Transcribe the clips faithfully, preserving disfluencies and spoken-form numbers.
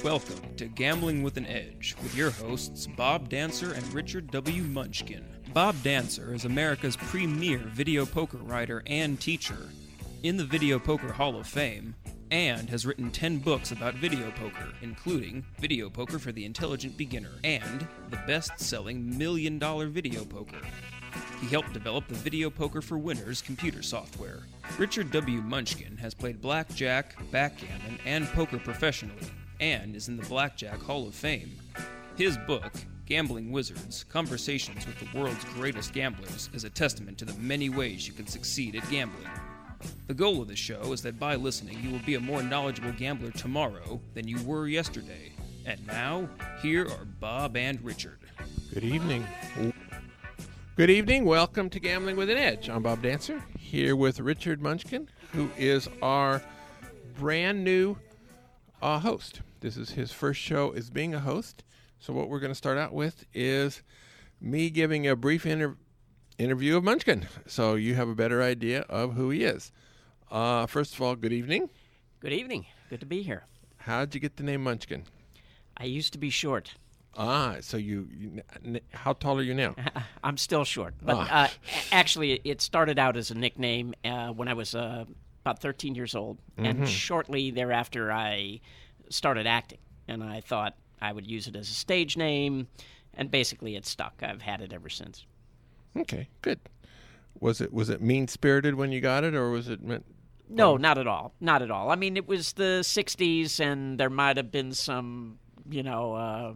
Welcome to Gambling with an Edge with your hosts Bob Dancer and Richard W. Munchkin. Bob Dancer is America's premier video poker writer and teacher, in the Video Poker Hall of Fame, and has written ten books about video poker, including Video Poker for the Intelligent Beginner and the best-selling Million Dollar Video Poker. He helped develop the Video Poker for Winners computer software. Richard W. Munchkin has played blackjack, backgammon, and poker professionally, and is in the Blackjack Hall of Fame. His book, Gambling Wizards, Conversations with the World's Greatest Gamblers, is a testament to the many ways you can succeed at gambling. The goal of the show is that by listening, you will be a more knowledgeable gambler tomorrow than you were yesterday. And now, here are Bob and Richard. Good evening. Good evening. Welcome to Gambling with an Edge. I'm Bob Dancer, here with Richard Munchkin, who is our brand new uh, host. This is his first show as being a host. So what we're going to start out with is me giving a brief inter- interview of Munchkin, so you have a better idea of who he is. Uh, first of all, good evening. Good evening. Good to be here. How'd you get the name Munchkin? I used to be short. Ah, so you, you how tall are you now? I'm still short, but Oh. uh, actually it started out as a nickname uh, when I was uh, about thirteen years old, Mm-hmm. and shortly thereafter I started acting, and I thought I would use it as a stage name, and basically it stuck. I've had it ever since. Okay, good. Was it was it mean-spirited when you got it, or was it meant? No, not at all. Not at all. I mean, it was the sixties, and there might have been some, you know, uh,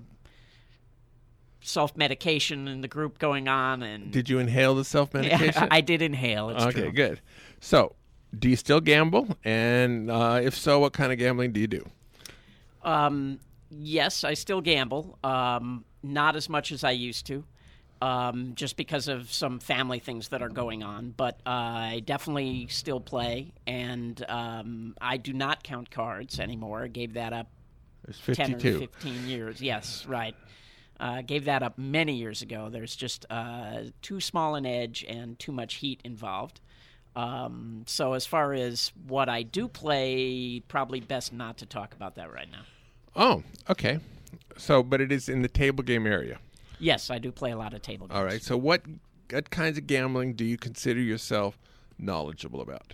self-medication in the group going on. And Did you inhale the self-medication? Yeah, I did inhale. It's okay, true. good. So, do you still gamble? And uh, if so, what kind of gambling do you do? Um, yes, I still gamble. Um, not as much as I used to, um, just because of some family things that are going on. But uh, I definitely still play, and um, I do not count cards anymore. I gave that up There's ten or fifty-two. fifteen years. Yes, right. Uh, gave that up many years ago. There's just uh, too small an edge and too much heat involved. Um, so as far as what I do play, probably best not to talk about that right now. Oh, okay. So, but it is in the table game area. Yes, I do play a lot of table games. All right. So, what what kinds of gambling do you consider yourself knowledgeable about?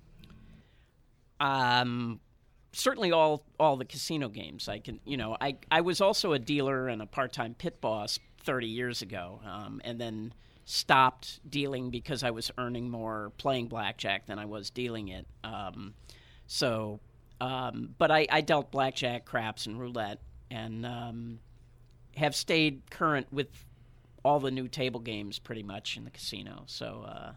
Um, certainly all all the casino games. I can, you know, I I was also a dealer and a part-time pit boss thirty years ago, um, and then stopped dealing because I was earning more playing blackjack than I was dealing it. Um, so, um, but I, I dealt blackjack, craps, and roulette, and um, have stayed current with all the new table games pretty much in the casino. So, uh,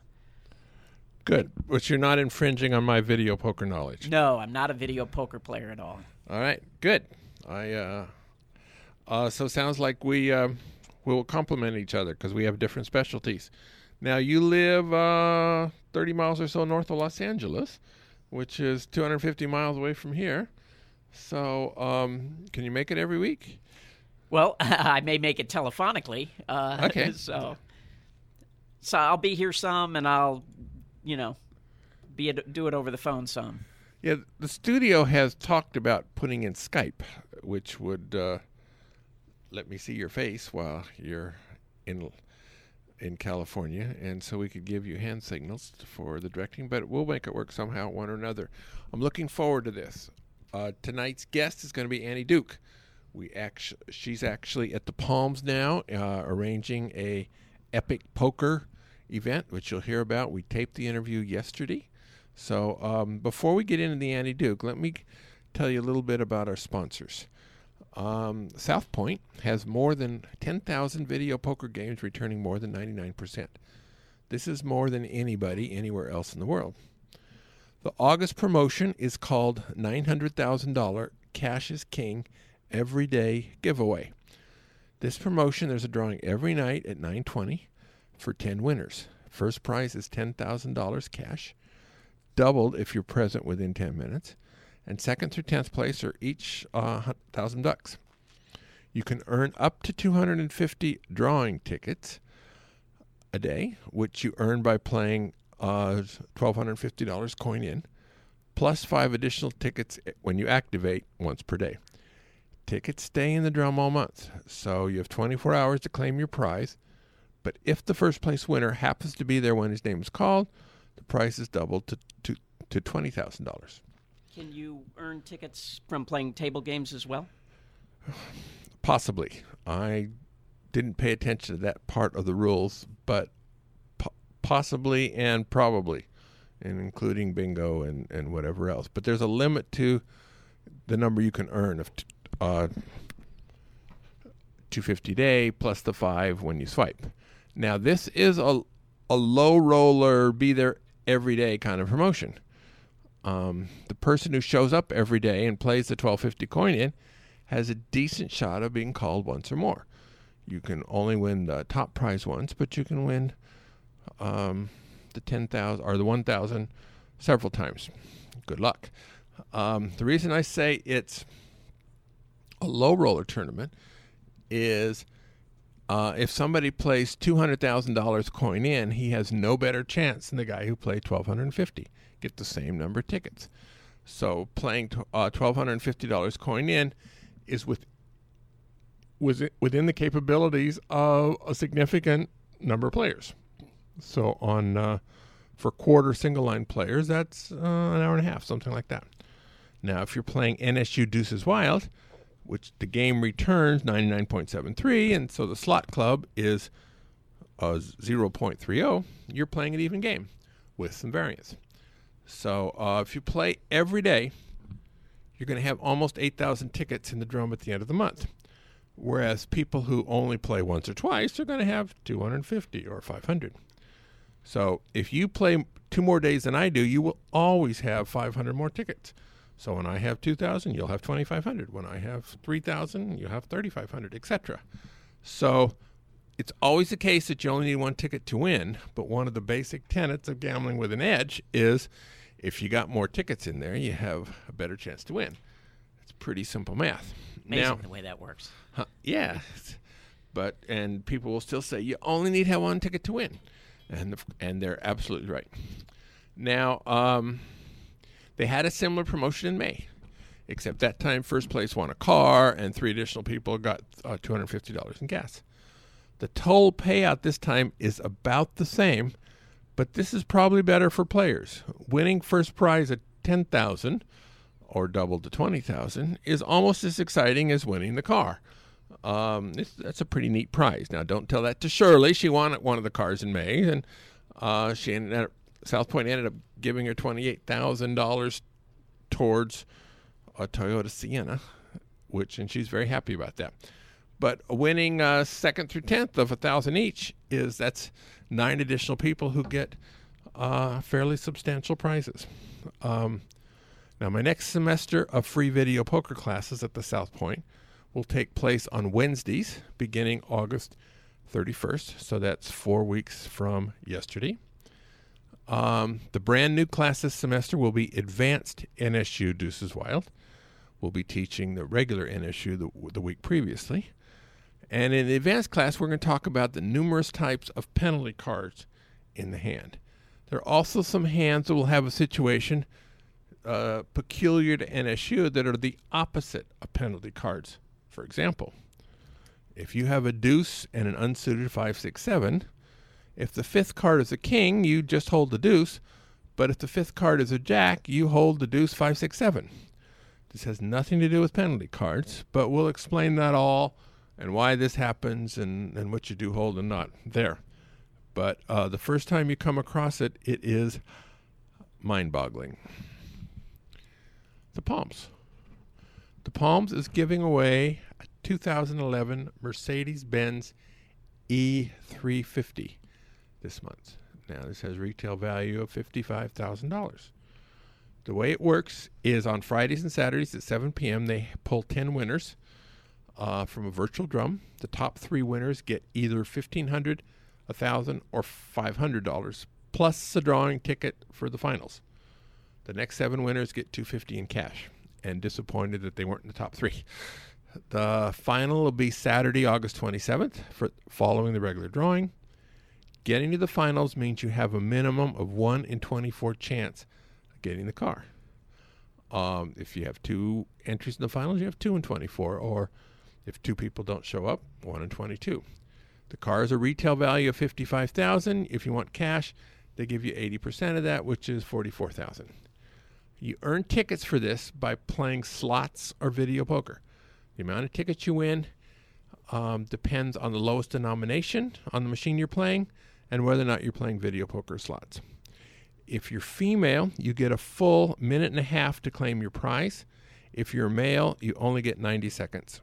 Good. But you're not infringing on my video poker knowledge. no, I'm not a video poker player at all. All right. Good. I uh, uh, so sounds like we uh, we will complement each other because we have different specialties. Now you live uh, thirty miles or so north of Los Angeles, which is two hundred fifty miles away from here. So um, can you make it every week? Well, I may make it telephonically. Uh, Okay. So, so I'll be here some, and I'll, you know, be a, do it over the phone some. Yeah, the studio has talked about putting in Skype, which would uh, let me see your face while you're in in California, and so we could give you hand signals for the directing, but we'll make it work somehow, one or another. I'm looking forward to this. Uh, tonight's guest is going to be Annie Duke. We actu- she's actually at the Palms now, uh, arranging a epic poker event, which you'll hear about. We taped the interview yesterday. So um, before we get into the Annie Duke, let me tell you a little bit about our sponsors. Um, South Point has more than ten thousand video poker games, returning more than ninety-nine percent. This is more than anybody anywhere else in the world. The August promotion is called nine hundred thousand dollars Cash is King Everyday Giveaway. This promotion, there's a drawing every night at nine twenty for ten winners. First prize is ten thousand dollars cash, doubled if you're present within ten minutes. And second through tenth place are each uh, one thousand bucks. You can earn up to two hundred fifty drawing tickets a day, which you earn by playing uh, one thousand two hundred fifty dollars coin in, plus five additional tickets when you activate once per day. Tickets stay in the drum all month, so you have twenty-four hours to claim your prize. But if the first place winner happens to be there when his name is called, the price is doubled to to, to twenty thousand dollars. Can you earn tickets from playing table games as well? Possibly. I didn't pay attention to that part of the rules, but po- possibly and probably, and including bingo and, and whatever else. But there's a limit to the number you can earn of t- uh, two hundred fifty day plus the five when you swipe. Now, this is a, a low roller, be there every day kind of promotion. Um, the person who shows up every day and plays the twelve fifty coin in has a decent shot of being called once or more. You can only win the top prize once, but you can win um, the ten thousand or the one thousand several times. Good luck. Um, the reason I say it's a low roller tournament is uh, if somebody plays two hundred thousand dollars coin in, he has no better chance than the guy who played twelve fifty. Get the same number of tickets. So playing t- uh, twelve fifty dollars coin in is with was within the capabilities of a significant number of players. So on uh, for quarter single line players, that's uh, an hour and a half, something like that. Now, if you're playing N S U Deuces Wild, which the game returns ninety-nine point seven three, and so the slot club is uh, zero point three zero, you're playing an even game with some variance. So uh, if you play every day, you're going to have almost eight thousand tickets in the drum at the end of the month. Whereas people who only play once or twice are going to have two hundred fifty or five hundred. So if you play two more days than I do, you will always have five hundred more tickets. So when I have two thousand, you'll have twenty-five hundred. When I have three thousand, you'll have thirty-five hundred, et cetera. So it's always the case that you only need one ticket to win, but one of the basic tenets of gambling with an edge is if you got more tickets in there, you have a better chance to win. It's pretty simple math. Amazing Now, the way that works. huh, yeah, but and people will still say you only need to have one ticket to win, and the, and they're absolutely right. Now, um, they had a similar promotion in May, except that time first place won a car, and three additional people got uh, two hundred fifty dollars in gas. The total payout this time is about the same, but this is probably better for players. Winning first prize at ten thousand dollars or double to twenty thousand dollars is almost as exciting as winning the car. Um, it's, that's a pretty neat prize. Now, don't tell that to Shirley. She won one of the cars in May, and uh, she ended up, South Point ended up giving her twenty-eight thousand dollars towards a Toyota Sienna, which, and she's very happy about that. But winning uh, second through tenth of a thousand each is that's nine additional people who get uh, fairly substantial prizes. Um, now, my next semester of free video poker classes at the South Point will take place on Wednesdays beginning August thirty-first. So that's four weeks from yesterday. Um, the brand new class this semester will be Advanced N S U Deuces Wild. We'll be teaching the regular N S U the, the week previously. And in the advanced class, we're going to talk about the numerous types of penalty cards in the hand. There are also some hands that will have a situation uh, peculiar to N S U that are the opposite of penalty cards. For example, if you have a deuce and an unsuited five, six, seven, if the fifth card is a king, you just hold the deuce. But if the fifth card is a jack, you hold the deuce, five, six, seven. This has nothing to do with penalty cards, but we'll explain that all and why this happens and, and what you do hold and not there. But uh, the first time you come across it, it is mind-boggling. The Palms. The Palms is giving away a two thousand eleven Mercedes-Benz E three fifty this month. Now, this has retail value of fifty-five thousand dollars. The way it works is on Fridays and Saturdays at seven p.m., they pull ten winners uh, from a virtual drum. The top three winners get either fifteen hundred dollars, one thousand dollars, or five hundred dollars, plus a drawing ticket for the finals. The next seven winners get two hundred fifty dollars in cash, and disappointed that they weren't in the top three. The final will be Saturday, August twenty-seventh, for following the regular drawing. Getting to the finals means you have a minimum of one in twenty-four chance of getting the car. Um, if you have two entries in the finals, you have two and twenty-four. Or if two people don't show up, one and twenty-two. The car is a retail value of fifty-five thousand dollars. If you want cash, they give you eighty percent of that, which is forty-four thousand dollars. You earn tickets for this by playing slots or video poker. The amount of tickets you win um, depends on the lowest denomination on the machine you're playing and whether or not you're playing video poker slots. If you're female, you get a full minute and a half to claim your prize. If you're male, you only get ninety seconds.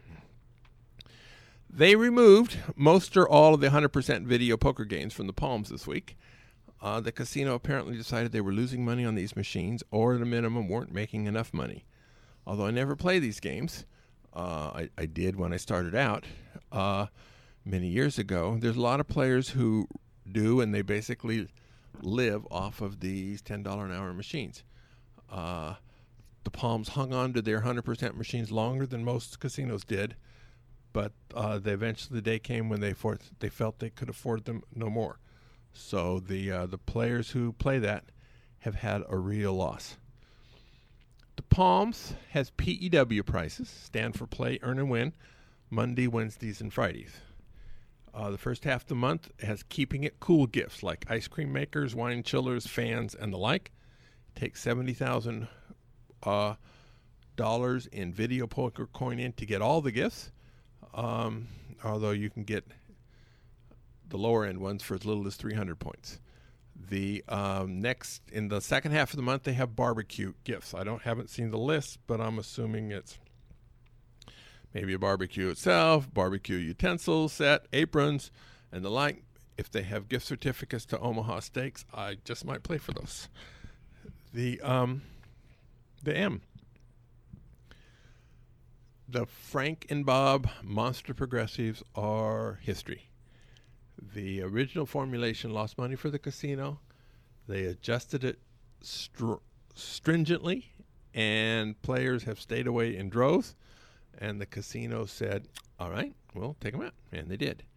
They removed most or all of the one hundred percent video poker games from the Palms this week. Uh, the casino apparently decided they were losing money on these machines, or at a minimum weren't making enough money. Although I never play these games, uh, I, I did when I started out uh, many years ago. There's a lot of players who do, and they basically live off of these ten dollars an hour machines. Uh, the Palms hung on to their one hundred percent machines longer than most casinos did, but uh, they eventually the day came when they for, they felt they could afford them no more. So the uh, the players who play that have had a real loss. The Palms has P E W prices, stand for Play, Earn, and Win, Monday, Wednesdays, and Fridays. Uh, the first half of the month has Keeping It Cool gifts like ice cream makers, wine chillers, fans, and the like. Take seventy thousand dollars uh, dollars in video poker coin in to get all the gifts, um, although you can get the lower end ones for as little as three hundred points. The um, next, in the second half of the month, they have barbecue gifts. I don't haven't seen the list, but I'm assuming it's maybe a barbecue itself, barbecue utensils set, aprons, and the like. If they have gift certificates to Omaha Steaks, I just might play for those. The um, the M. The Frank and Bob Monster Progressives are history. The original formulation lost money for the casino. They adjusted it str- stringently, and players have stayed away in droves. And the casino said, all right, we'll take them out. And they did.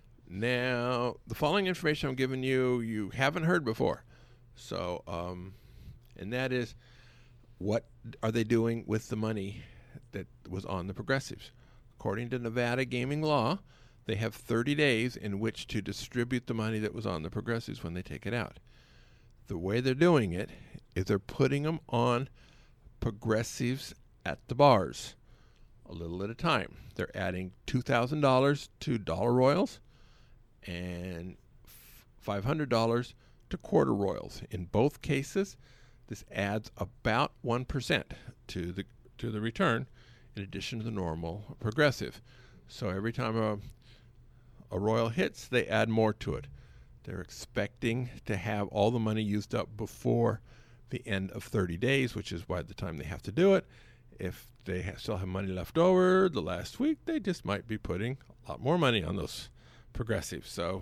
Now, the following information I'm giving you, you haven't heard before. So, um, and that is, what are they doing with the money that was on the progressives? According to Nevada gaming law, they have thirty days in which to distribute the money that was on the progressives when they take it out. The way they're doing it is they're putting them on progressives at the bars, a little at a time. They're adding two thousand dollars to dollar royals and five hundred dollars to quarter royals. In both cases, this adds about one percent to the to the return in addition to the normal progressive. So every time a a royal hits, they add more to it. They're expecting to have all the money used up before the end of thirty days, which is why the time they have to do it. If they have, still have money left over the last week, they just might be putting a lot more money on those progressives. So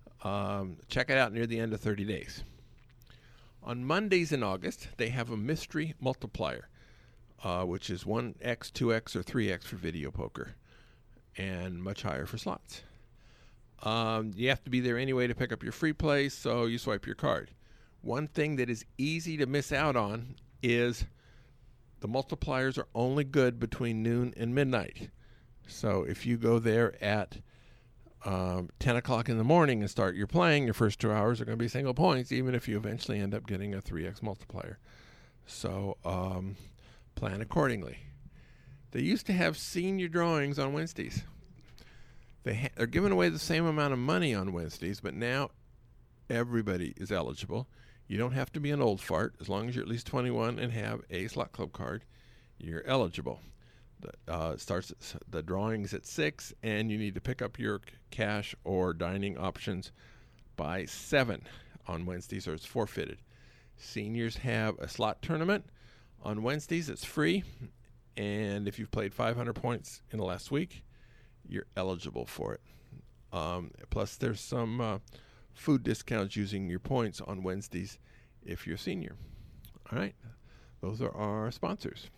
um, check it out near the end of thirty days. On Mondays in August, they have a mystery multiplier, uh, which is one x, two x, or three x for video poker, and much higher for slots. Um, you have to be there anyway to pick up your free play, so you swipe your card. One thing that is easy to miss out on is the multipliers are only good between noon and midnight. So if you go there at um, ten o'clock in the morning and start your playing, your first two hours are going to be single points, even if you eventually end up getting a three x multiplier. So um, plan accordingly. They used to have senior drawings on Wednesdays. They ha- they're giving away the same amount of money on Wednesdays, but now everybody is eligible. You don't have to be an old fart. As long as you're at least twenty-one and have a slot club card, you're eligible. The, uh, it starts at, the drawings at six, and you need to pick up your cash or dining options by seven on Wednesdays, or it's forfeited. Seniors have a slot tournament on Wednesdays. It's free, and if you've played five hundred points in the last week, you're eligible for it. Um, plus, there's some uh, food discounts using your points on Wednesdays if you're a senior. All right, those are our sponsors.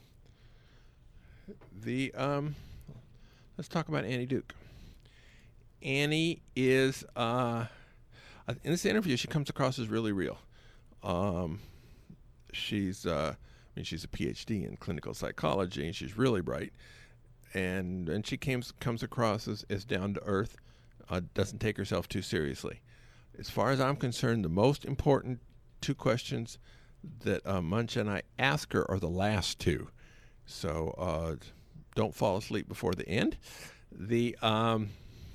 The um, let's talk about Annie Duke. Annie is uh, in this interview. She comes across as really real. Um, she's uh, I mean, she's a P H D in clinical psychology, and she's really bright. And and she comes comes across as, as down to earth, uh, doesn't take herself too seriously. As far as I'm concerned, the most important two questions that uh, Munch and I ask her are the last two. So uh, don't fall asleep before the end. The um,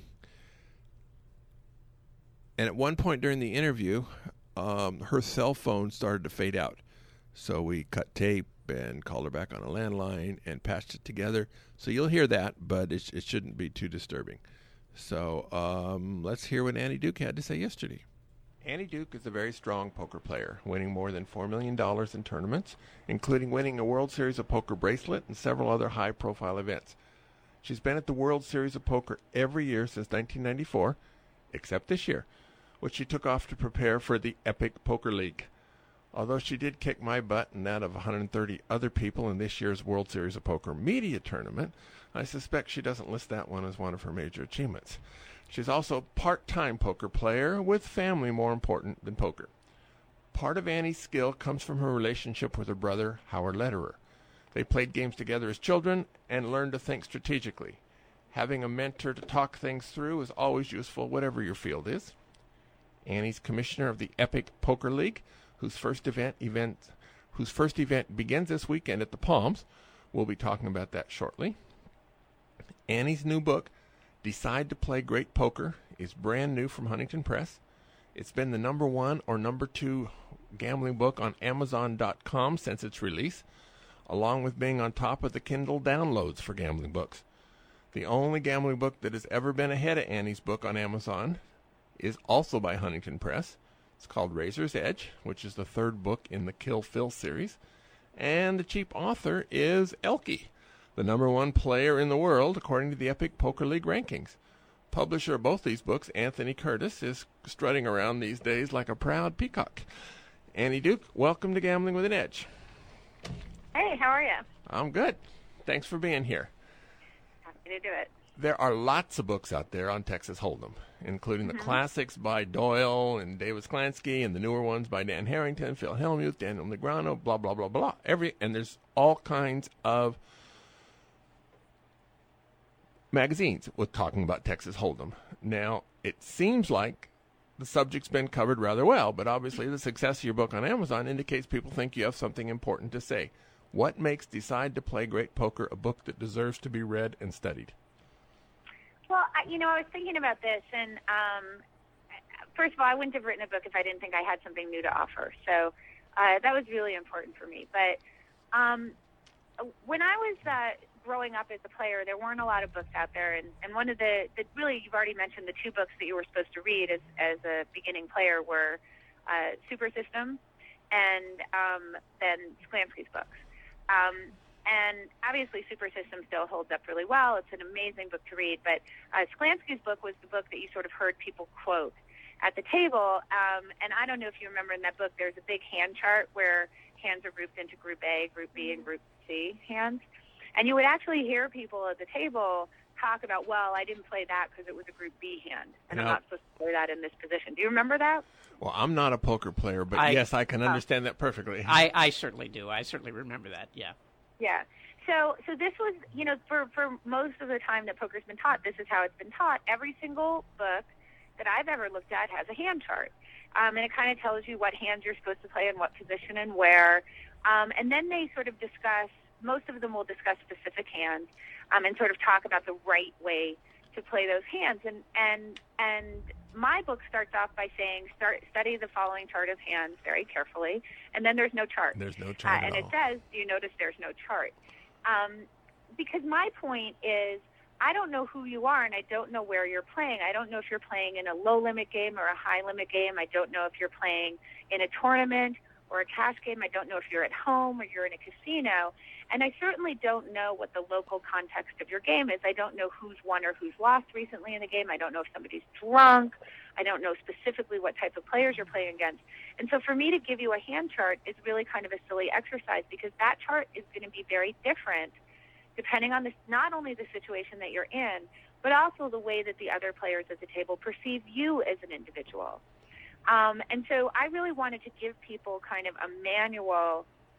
and at one point during the interview, um, her cell phone started to fade out. So we cut tape and called her back on a landline and patched it together. So you'll hear that, but it, it shouldn't be too disturbing. So um, let's hear what Annie Duke had to say yesterday. Annie Duke is a very strong poker player, winning more than four million dollars in tournaments, including winning a World Series of Poker bracelet and several other high-profile events. She's been at the World Series of Poker every year since nineteen ninety-four, except this year, which she took off to prepare for the Epic Poker League. Although she did kick my butt and that of one hundred thirty other people in this year's World Series of Poker media tournament, I suspect she doesn't list that one as one of her major achievements. She's also a part-time poker player with family more important than poker. Part of Annie's skill comes from her relationship with her brother, Howard Lederer. They played games together as children and learned to think strategically. Having a mentor to talk things through is always useful, whatever your field is. Annie's commissioner of the Epic Poker League, whose first event event whose first event begins this weekend at the Palms. We'll be talking about that shortly. Annie's new book, Decide to Play Great Poker, is brand new from Huntington Press. It's been the number one or number two gambling book on Amazon dot com since its release, along with being on top of the Kindle downloads for gambling books. The only gambling book that has ever been ahead of Annie's book on Amazon is also by Huntington Press. It's called Razor's Edge, which is the third book in the Kill Phil series. And the cheap author is Elke, the number one player in the world according to the Epic Poker League rankings. Publisher of both these books, Anthony Curtis, is strutting around these days like a proud peacock. Annie Duke, welcome to Gambling with an Edge. Hey, how are you? I'm good. Thanks for being here. Happy to do it. There are lots of books out there on Texas Hold'em, including Mm-hmm. the classics by Doyle and Davis Klansky, and the newer ones by Dan Harrington, Phil Hellmuth, Daniel Negreanu, blah, blah, blah, blah. Every And there's all kinds of magazines with talking about Texas Hold'em. Now, it seems like the subject's been covered rather well, but obviously the success of your book on Amazon indicates people think you have something important to say. What makes Decide to Play Great Poker a book that deserves to be read and studied? Well, I, you know, I was thinking about this, and um, first of all, I wouldn't have written a book if I didn't think I had something new to offer. So uh, that was really important for me. But um, when I was uh, growing up as a player, there weren't a lot of books out there. And, and one of the, the, really, you've already mentioned the two books that you were supposed to read as, as a beginning player were uh, Super System and um, then Sklansky's books. Um, And obviously, Super System still holds up really well. It's an amazing book to read. But uh, Sklansky's book was the book that you sort of heard people quote at the table. Um, and I don't know if you remember in that book, there's a big hand chart where hands are grouped into Group A, Group B, and Group C hands. And you would actually hear people at the table talk about, well, I didn't play that because it was a Group B hand, and no. I'm not supposed to play that in this position. Do you remember that? Well, I'm not a poker player, but I- yes, I can understand that perfectly. I, I certainly do. I certainly remember that. Yeah. Yeah. So so this was, you know, for, for most of the time that poker's been taught, this is how it's been taught. Every single book that I've ever looked at has a hand chart. Um, and it kind of tells you what hands you're supposed to play in what position and where. Um, and then they sort of discuss, most of them will discuss specific hands um, and sort of talk about the right way to play those hands. And, and, and my book starts off by saying, start study the following chart of hands very carefully. And then there's no chart. There's no chart Uh, at and all. it says, do you notice there's no chart? Um, because my point is, I don't know who you are, and I don't know where you're playing. I don't know if you're playing in a low-limit game or a high-limit game. I don't know if you're playing in a tournament or a cash game. I don't know if you're at home or you're in a casino. And I certainly don't know what the local context of your game is. I don't know who's won or who's lost recently in the game. I don't know if somebody's drunk. I don't know specifically what type of players you're playing against. And so for me to give you a hand chart is really kind of a silly exercise, because that chart is going to be very different depending on this, not only the situation that you're in, but also the way that the other players at the table perceive you as an individual. Um, and so I really wanted to give people kind of a manual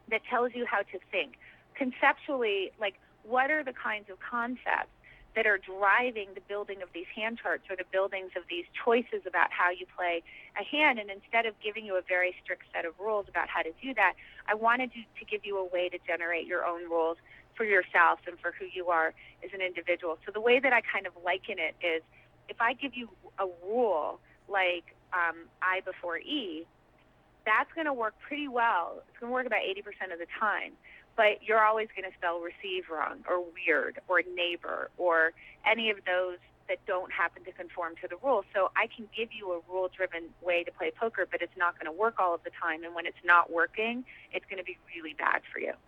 that tells you how to think. Conceptually, like, what are the kinds of concepts that are driving the building of these hand charts or the buildings of these choices about how you play a hand? And instead of giving you a very strict set of rules about how to do that, I wanted to, to give you a way to generate your own rules for yourself and for who you are as an individual. So the way that I kind of liken it is, if I give you a rule like um, I before E, that's going to work pretty well. It's going to work about eighty percent of the time. But you're always going to spell receive wrong or weird or neighbor or any of those that don't happen to conform to the rules. So I can give you a rule-driven way to play poker, but it's not going to work all of the time. And when it's not working, it's going to be really bad for you.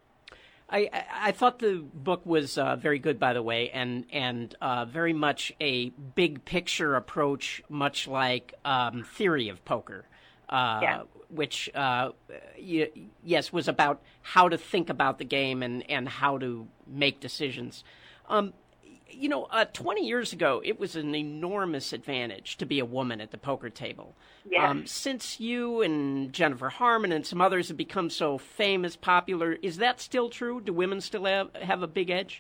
I, I thought the book was uh, very good, by the way, and and uh, very much a big picture approach, much like um, Theory of Poker. Uh, yeah. Which, uh, y- yes, was about how to think about the game and, and how to make decisions. Um, you know, uh, twenty years ago, it was an enormous advantage to be a woman at the poker table. Yeah. Um, since you and Jennifer Harman and some others have become so famous, popular, is that still true? Do women still have, have a big edge?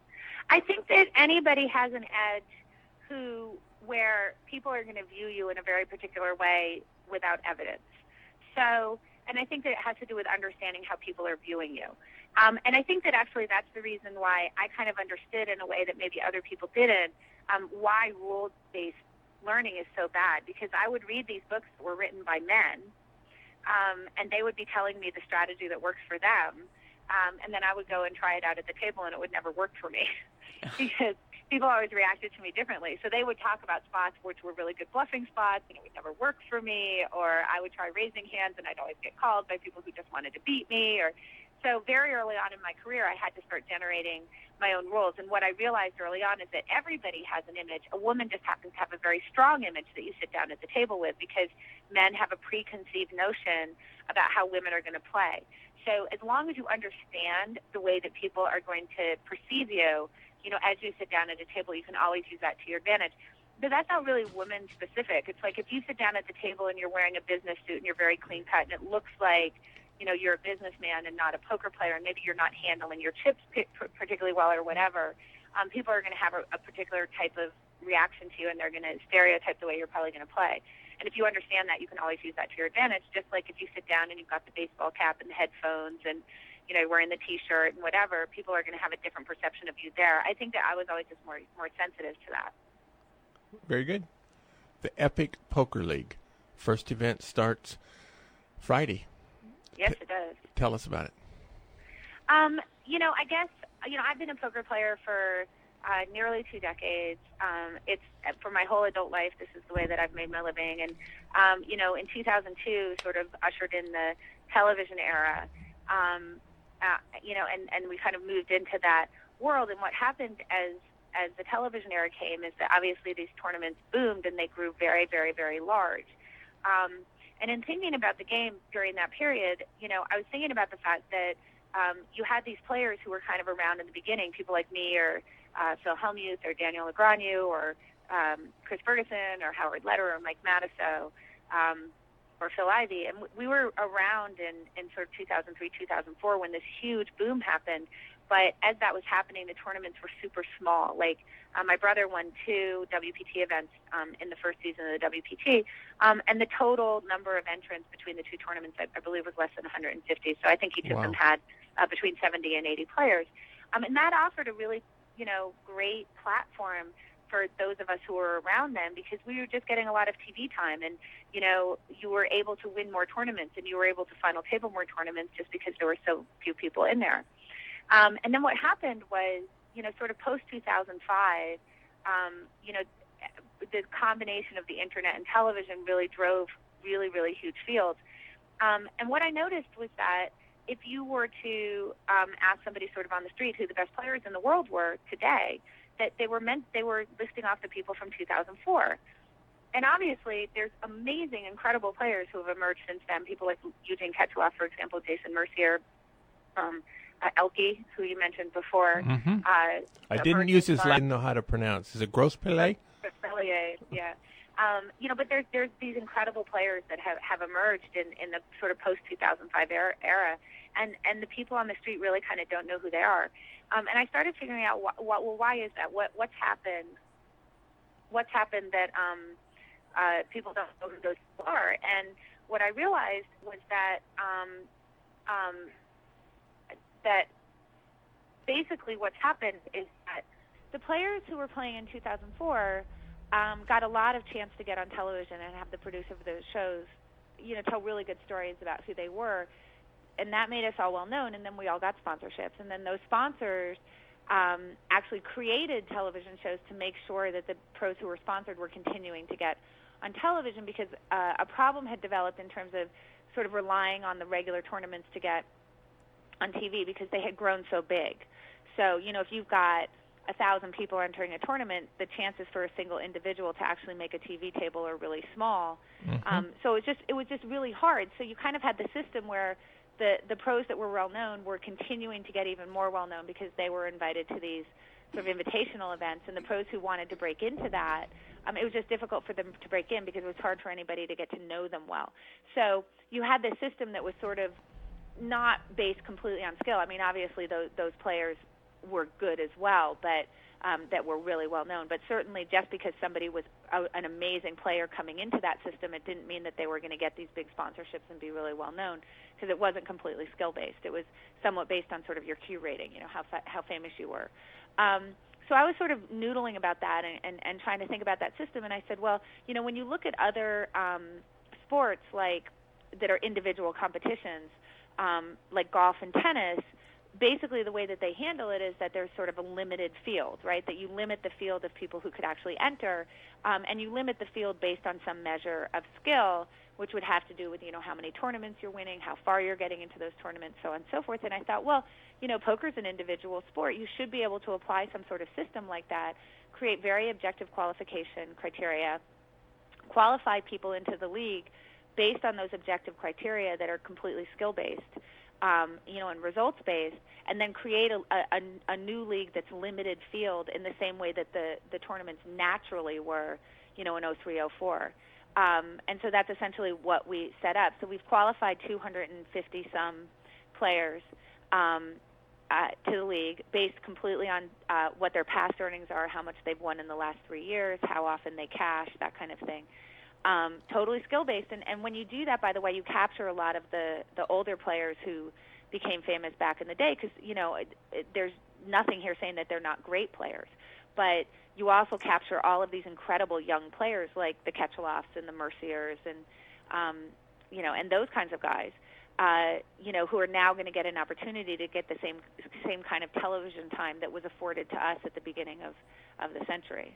I think that anybody has an edge who, where people are going to view you in a very particular way without evidence. So, and I think that it has to do with understanding how people are viewing you. Um, and I think that actually that's the reason why I kind of understood in a way that maybe other people didn't, um, why rule-based learning is so bad. Because I would read these books that were written by men, um, and they would be telling me the strategy that works for them. Um, and then I would go and try it out at the table, and it would never work for me because people always reacted to me differently. So they would talk about spots which were really good bluffing spots, and it would never work for me. Or I would try raising hands, and I'd always get called by people who just wanted to beat me. Or so very early on in my career, I had to start generating my own rules. And what I realized early on is that everybody has an image. A woman just happens to have a very strong image that you sit down at the table with, because men have a preconceived notion about how women are going to play. So as long as you understand the way that people are going to perceive you, you know, as you sit down at a table, you can always use that to your advantage. But that's not really women specific. It's like if you sit down at the table and you're wearing a business suit and you're very clean cut and it looks like, you know, you're a businessman and not a poker player, and maybe you're not handling your chips particularly well or whatever, um, people are going to have a, a particular type of reaction to you, and they're going to stereotype the way you're probably going to play. And if you understand that, you can always use that to your advantage, just like if you sit down and you've got the baseball cap and the headphones and, you know, wearing the T-shirt and whatever, people are going to have a different perception of you there. I think that I was always just more more sensitive to that. Very good. The Epic Poker League. First event starts Friday. Yes, it does. Tell us about it. Um, you know, I guess, you know, I've been a poker player for uh, nearly two decades. Um, it's for my whole adult life. This is the way that I've made my living. And, um, you know, in two thousand two, sort of ushered in the television era. Um, uh, you know, and, and we kind of moved into that world. And what happened as as the television era came is that obviously these tournaments boomed and they grew very, very, very large. Um, and in thinking about the game during that period, you know, I was thinking about the fact that um, you had these players who were kind of around in the beginning, people like me or uh, Phil Hellmuth or Daniel Negreanu or um, Chris Ferguson or Howard Lederer or Mike Matusow um, or Phil Ivey. And we were around in, in sort of two thousand three, two thousand four when this huge boom happened. But as that was happening, the tournaments were super small. Like uh, my brother won two W P T events um, in the first season of the W P T, um, and the total number of entrants between the two tournaments, I, I believe, was less than one hundred fifty. So I think each wow. of them had uh, between seventy and eighty players, um, and that offered a really, you know, great platform for those of us who were around them, because we were just getting a lot of T V time, and you know, you were able to win more tournaments, and you were able to final table more tournaments just because there were so few people in there. Um, and then what happened was, you know, sort of post two thousand five, um, you know, the combination of the internet and television really drove really, really huge fields. Um, and what I noticed was that if you were to um, ask somebody sort of on the street who the best players in the world were today, that they were meant they were listing off the people from two thousand four. And obviously, there's amazing, incredible players who have emerged since then. People like Eugene Keturov, for example, Jason Mercier, um, uh, Elke, who you mentioned before. Mm-hmm. Uh, I didn't use his. I didn't know how to pronounce. Is it Grospellier? Grospellier, yeah. Um, you know, but there's there's these incredible players that have, have emerged in, in the sort of post two thousand five era, era, and and the people on the street really kind of don't know who they are. Um, and I started figuring out what, what well why is that? What what's happened? What's happened that um, uh, people don't know who those people are? And what I realized was that um, um, that basically what's happened is that the players who were playing in two thousand four um, got a lot of chance to get on television and have the producer of those shows, you know, tell really good stories about who they were, and that made us all well known. And then we all got sponsorships, and then those sponsors um, actually created television shows to make sure that the pros who were sponsored were continuing to get on television, because uh, a problem had developed in terms of sort of relying on the regular tournaments to get on T V because they had grown so big. So, you know, if you've got a thousand people entering a tournament, the chances for a single individual to actually make a T V table are really small. Mm-hmm. Um, so it was just it was just really hard. So you kind of had the system where the the pros that were well known were continuing to get even more well known because they were invited to these sort of invitational events, and the pros who wanted to break into that, um, it was just difficult for them to break in because it was hard for anybody to get to know them well. So you had this system that was sort of not based completely on skill. I mean, obviously those those players were good as well, but um, that were really well known. But certainly, just because somebody was a, an amazing player coming into that system, it didn't mean that they were going to get these big sponsorships and be really well known, because it wasn't completely skill based. It was somewhat based on sort of your Q rating, you know, how fa- how famous you were. Um, so I was sort of noodling about that and, and, and trying to think about that system. And I said, well, you know, when you look at other um, sports like that are individual competitions, um, like golf and tennis, basically the way that they handle it is that there's sort of a limited field, right? That you limit the field of people who could actually enter, um, and you limit the field based on some measure of skill, which would have to do with, you know, how many tournaments you're winning, how far you're getting into those tournaments, so on and so forth. And I thought, well, you know, poker's an individual sport. You should be able to apply some sort of system like that, create very objective qualification criteria, qualify people into the league based on those objective criteria that are completely skill-based, Um, you know, and results-based, and then create a, a, a new league that's limited field in the same way that the, the tournaments naturally were, you know, in oh three oh four. Um, and so that's essentially what we set up. So we've qualified two hundred fifty some players um, uh, to the league based completely on uh, what their past earnings are, how much they've won in the last three years, how often they cash, that kind of thing. Um, totally skill-based, and, and when you do that, by the way, you capture a lot of the, the older players who became famous back in the day, because, you know, it, it, there's nothing here saying that they're not great players, but you also capture all of these incredible young players like the Ketcheloffs and the Merciers and, um, you know, and those kinds of guys, uh, you know, who are now going to get an opportunity to get the same same kind of television time that was afforded to us at the beginning of, of the century.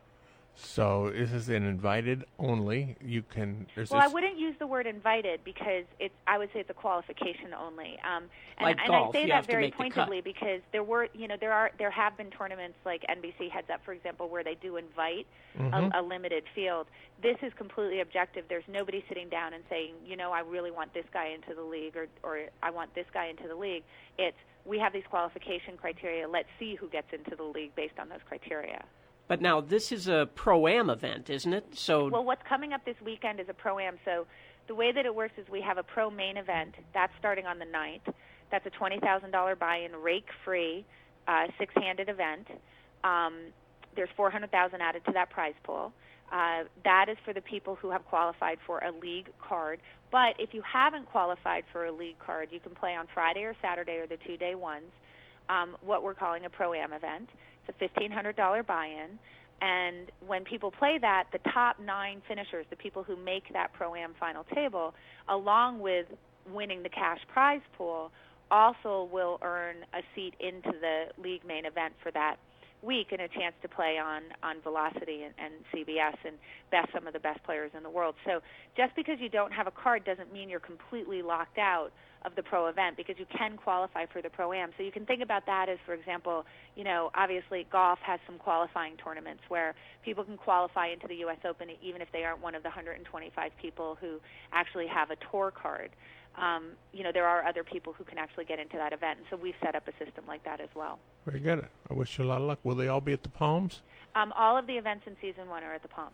So this is an invited only. You can. There's well, this I wouldn't use the word invited because it's. I would say it's a qualification only. Um, and Like and golf, I say you that have to very make the pointedly because there were, you know, there are there have been tournaments like N B C Heads Up, for example, where they do invite mm-hmm. a, a limited field. This is completely objective. There's nobody sitting down and saying, you know, I really want this guy into the league, or or I want this guy into the league. It's we have these qualification criteria. Let's see who gets into the league based on those criteria. But now this is a Pro-Am event, isn't it? So well, what's coming up this weekend is a Pro-Am. So the way that it works is we have a Pro main event. That's starting on the ninth. That's a twenty thousand dollars buy-in, rake-free, uh, six-handed event. Um, there's four hundred thousand dollars added to that prize pool. Uh, that is for the people who have qualified for a league card. But if you haven't qualified for a league card, you can play on Friday or Saturday or the two-day ones, um, what we're calling a Pro-Am event. It's a fifteen hundred dollars buy-in, and when people play that, the top nine finishers, the people who make that Pro-Am final table, along with winning the cash prize pool, also will earn a seat into the league main event for that week and a chance to play on, on Velocity and, and C B S and best some of the best players in the world. So just because you don't have a card doesn't mean you're completely locked out of the pro event, because you can qualify for the Pro-Am. So you can think about that as, for example, you know, obviously golf has some qualifying tournaments where people can qualify into the U S Open even if they aren't one of the one hundred twenty-five people who actually have a tour card. Um, you know, there are other people who can actually get into that event, and so we've set up a system like that as well. Very good. I wish you a lot of luck. Will they all be at the Palms? Um, all of the events in Season one are at the Palms, yes.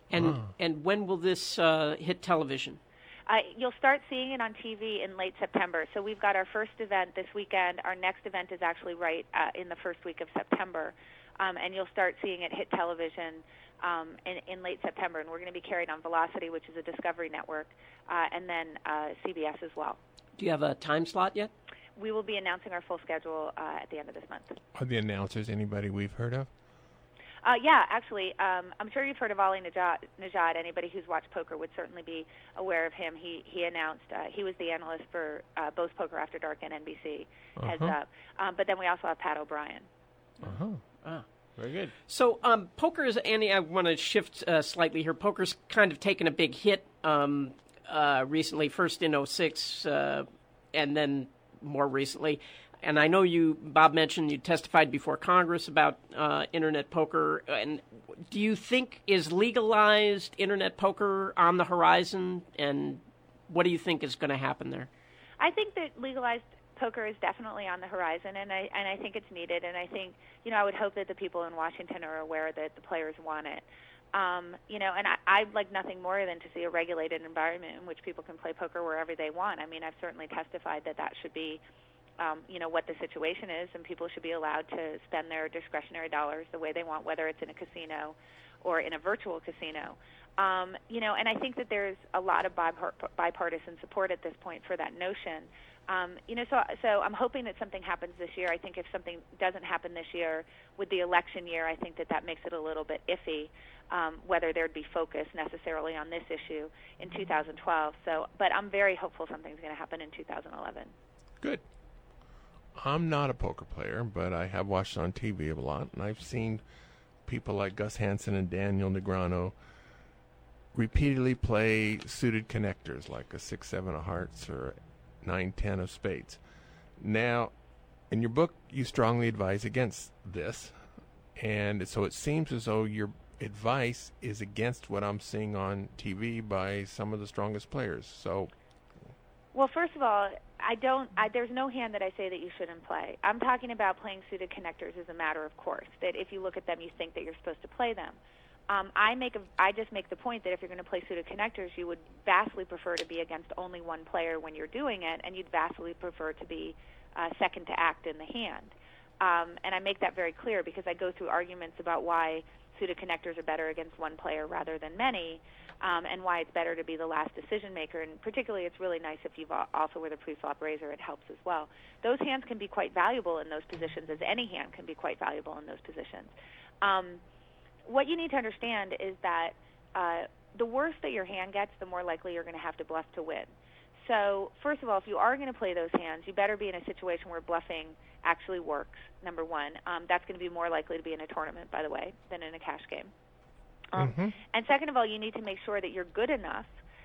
And Oh. and when will this uh, hit television? Uh, you'll start seeing it on T V in late September. So we've got our first event this weekend. Our next event is actually right uh, in the first week of September. Um, and you'll start seeing it hit television um, in, in late September. And we're going to be carried on Velocity, which is a Discovery network, uh, and then uh, C B S as well. Do you have a time slot yet? We will be announcing our full schedule uh, at the end of this month. Are the announcers anybody we've heard of? Uh, yeah, actually, um, I'm sure you've heard of Ali Najad. Najad. Anybody who's watched poker would certainly be aware of him. He he announced uh, he was the analyst for uh, both Poker After Dark and N B C. Uh-huh. Heads up. Um, but then we also have Pat O'Brien. Uh-huh. Ah. Very good. So um, poker is, Andy, I want to shift uh, slightly here. Poker's kind of taken a big hit um, uh, recently, first in oh six uh, and then more recently. And I know you, Bob mentioned you testified before Congress about uh, Internet poker. And do you think is legalized Internet poker on the horizon? And what do you think is going to happen there? I think that legalized poker is definitely on the horizon, and I and I think it's needed. And I think, you know, I would hope that the people in Washington are aware that the players want it. Um, you know, and I, I'd like nothing more than to see a regulated environment in which people can play poker wherever they want. I mean, I've certainly testified that that should be, um, you know, what the situation is, and people should be allowed to spend their discretionary dollars the way they want, whether it's in a casino or in a virtual casino. Um, you know, and I think that there's a lot of bipartisan support at this point for that notion. Um, you know, so so I'm hoping that something happens this year. I think if something doesn't happen this year with the election year, I think that that makes it a little bit iffy um, whether there'd be focus necessarily on this issue in two thousand twelve. So, but I'm very hopeful something's going to happen in two thousand eleven. Good. I'm not a poker player, but I have watched on T V a lot, and I've seen people like Gus Hansen and Daniel Negreanu repeatedly play suited connectors like a six seven of hearts or nine ten of spades. Now, in your book, you strongly advise against this, and so it seems as though your advice is against what I'm seeing on T V by some of the strongest players. So, well, first of all, I don't. I, there's no hand that I say that you shouldn't play. I'm talking about playing suited connectors as a matter of course. That if you look at them, you think that you're supposed to play them. Um, I make. A, I just make the point that if you're going to play suited connectors, you would vastly prefer to be against only one player when you're doing it, and you'd vastly prefer to be uh, second to act in the hand. Um, and I make that very clear because I go through arguments about why suited connectors are better against one player rather than many, um, and why it's better to be the last decision maker. And particularly, it's really nice if you've also with a pre-flop raiser, it helps as well. Those hands can be quite valuable in those positions, as any hand can be quite valuable in those positions. Um, what you need to understand is that uh, the worse that your hand gets, the more likely you're going to have to bluff to win. So, first of all, if you are going to play those hands, you better be in a situation where bluffing actually works, number one. Um, that's going to be more likely to be in a tournament, by the way, than in a cash game. Um, mm-hmm. And second of all, you need to make sure that you're good enough